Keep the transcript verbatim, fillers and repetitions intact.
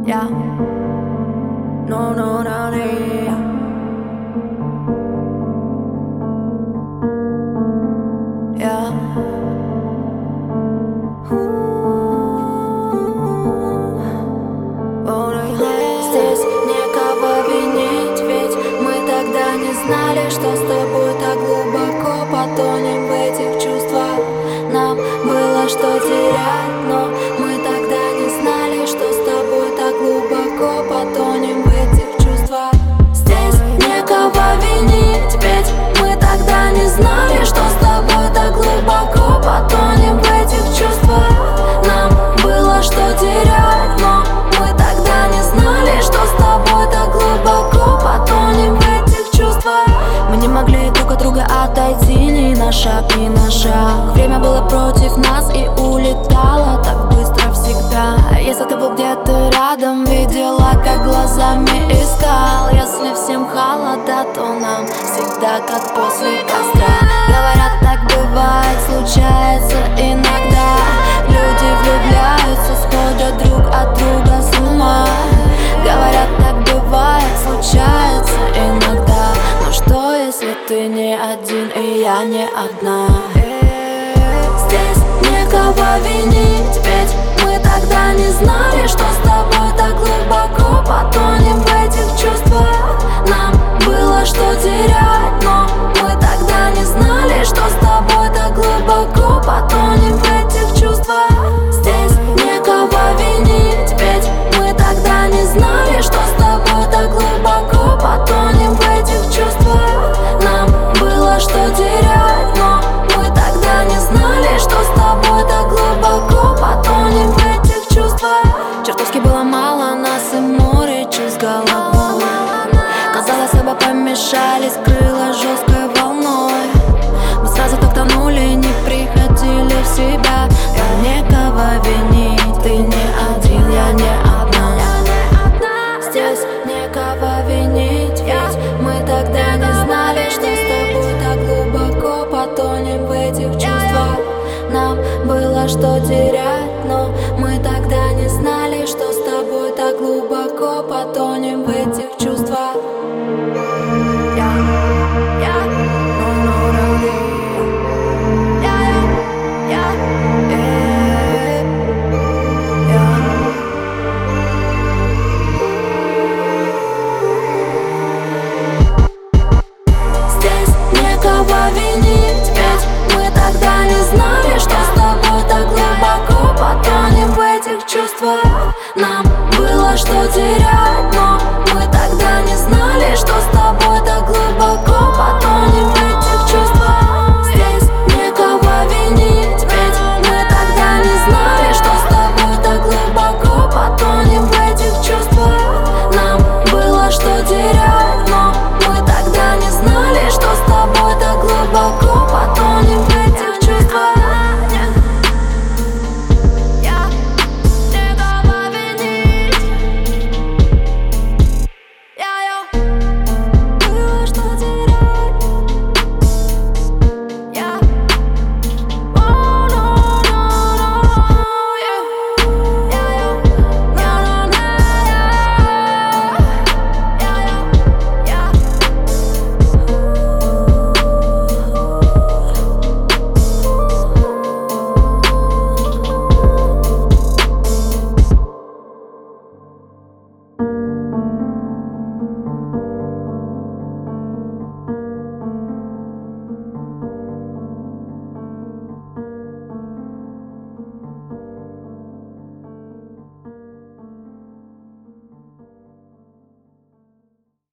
Yeah. No, no, no, yeah. Yeah. Здесь некого винить, ведь мы тогда не знали, что с тобой так глубоко потонем в этих чувствах. Нам было что терять, но мы тогда не знали, что с тобой так глубоко потонем в этих чувствах. Здесь некого винить, ведь мы тогда не знали, что с тобой так глубоко потонем в этих чувствах. Нам было что терять, но мы тогда не знали, что с тобой так глубоко потонем в этих чувствах. Мы не могли друг от друга отойти ни на шаг, ни на шаг. Время было против нас и улетало так быстро всегда. Если ты был где-то рядом, видела, как глазами искал. Если всем холода, то нам всегда как после костра. Говорят, так бывает, случается иногда. Люди влюбляются, сходят друг от друга с ума. Говорят, так бывает, случается иногда. Но что, если ты не один и я не одна? Здесь некого винить, ведь мы тогда не знали, что с тобой так глубоко потонем в этих чувствах. Нам было что терять, но мы тогда не знали, что с тобой так глубоко потонем в этих чувствах. Здесь некого винить, ведь мы тогда не знали, что с тобой так глубоко потонем в этих чувствах. Нам было что терять, но мы тогда не знали, что с тобой так глубоко потонем в этих чувствах. Чертовски было мало нас и море чувств головой. Казалось, оба помешали, скрыло жесткой волной. Мы сразу так тонули, не приходили в себя. Нам некого винить, ты не один, я не одна. Здесь некого винить, ведь мы тогда не знали, что с тобой так глубоко потонем в этих чувствах. Нам было что терять, но мы тогда не знали, что с тобой так глубоко потонем в этих чувствах. Винить, ведь мы тогда не знали, что с тобой так глубоко потонем в этих чувствах. Нам